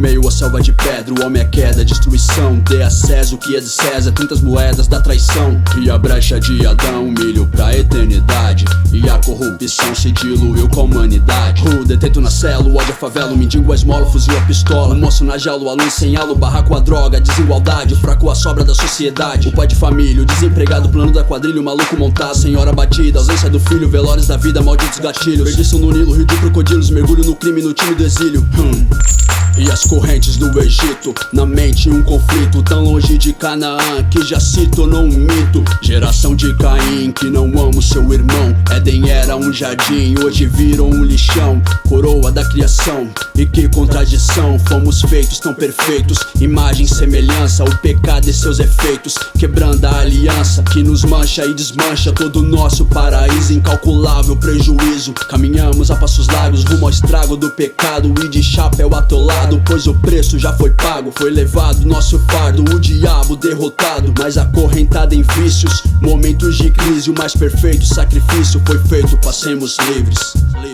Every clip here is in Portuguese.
meio à selva de pedra, o homem é queda, destruição. Dê a César o que é de César, 30 moedas da traição. E a brecha de Adão, milho pra eternidade. E a corrupção se diluiu com a humanidade. O detento na cela, o ódio a favela, o mendigo a esmola, o fuzil a pistola. O moço na jaula, o aluno sem halo, o barraco a droga, a desigualdade. O fraco a sobra da sociedade, o pai de família, o desempregado, o plano da quadrilha, o maluco montado, senhora batida, ausência do filho, velórios da vida, malditos gatilhos. Perdição no Nilo, rio de crocodilos, mergulho no crime, no time do exílio. E as correntes do Egito, na mente um conflito tão longe de Canaã que já se tornou um mito. Geração de Caim que não ama o seu irmão. Éden era um jardim, hoje virou um lixão. Coroa da criação, e que contradição. Fomos feitos tão perfeitos, imagem e semelhança. O pecado e seus efeitos, quebrando a aliança que nos mancha e desmancha todo o nosso paraíso. Incalculável prejuízo, caminhamos a passos largos rumo ao estrago do pecado e de chapéu atolado. Pois o preço já foi pago, foi levado nosso fardo, o diabo derrotado, mas acorrentado em vícios. Momentos de crise, o mais perfeito sacrifício foi feito, passemos livres.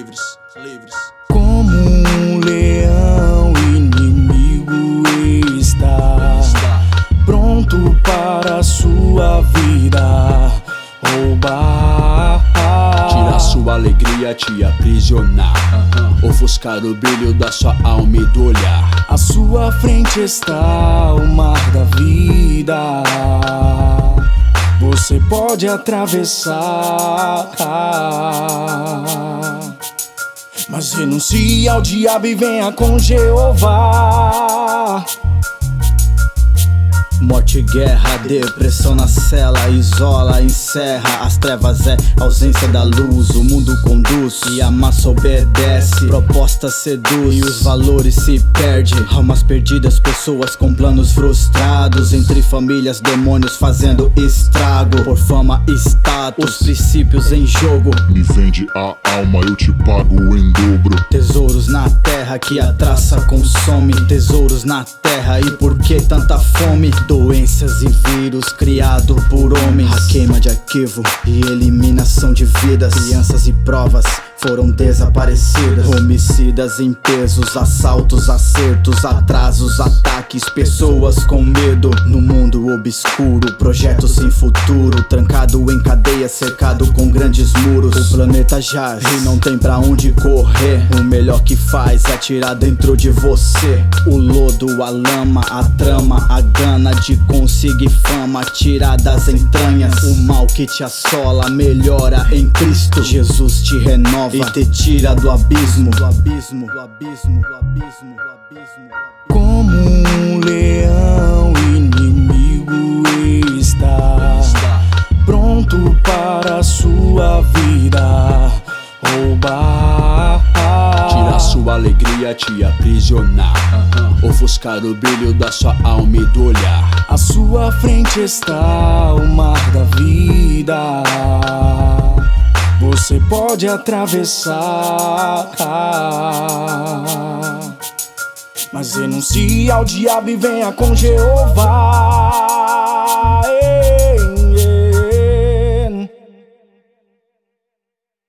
Como um leão inimigo está pronto para a sua vida roubar, tirar sua alegria, te aprisionar, ofuscar o brilho da sua alma e do olhar. À sua frente está o mar da vida, você pode atravessar, mas renuncie ao diabo e venha com Jeová. Morte, guerra, depressão na cela, isola, encerra. As trevas é ausência da luz, o mundo conduz e a massa obedece. Proposta seduz e os valores se perde. Almas perdidas, pessoas com planos frustrados. Entre famílias, demônios fazendo estrago. Por fama, status, os princípios em jogo. Me vende a alma, eu te pago em dobro. Tesouros na terra que a traça consome. Tesouros na terra, e por que tanta fome? Doenças e vírus criado por homens. A queima de arquivo e eliminação de vidas. Crianças e provas foram desaparecidas. Homicidas em pesos, assaltos, acertos, atrasos, ataques. Pessoas com medo no mundo obscuro. Projeto sem futuro, trancado em cadeia, cercado com grandes muros. O planeta jaz e não tem pra onde correr. O melhor que faz é atirar dentro de você. O lodo, a lama, a trama, a gana de conseguir fama, tirar das entranhas. O mal que te assola melhora em Cristo. Jesus te renova e te tira do abismo. Como um leão inimigo está pronto para a sua vida roubar, tirar sua alegria, te aprisionar, ofuscar o brilho da sua alma e do olhar. à sua frente está o mar da vida, você pode atravessar, mas renuncie ao diabo e venha com Jeová.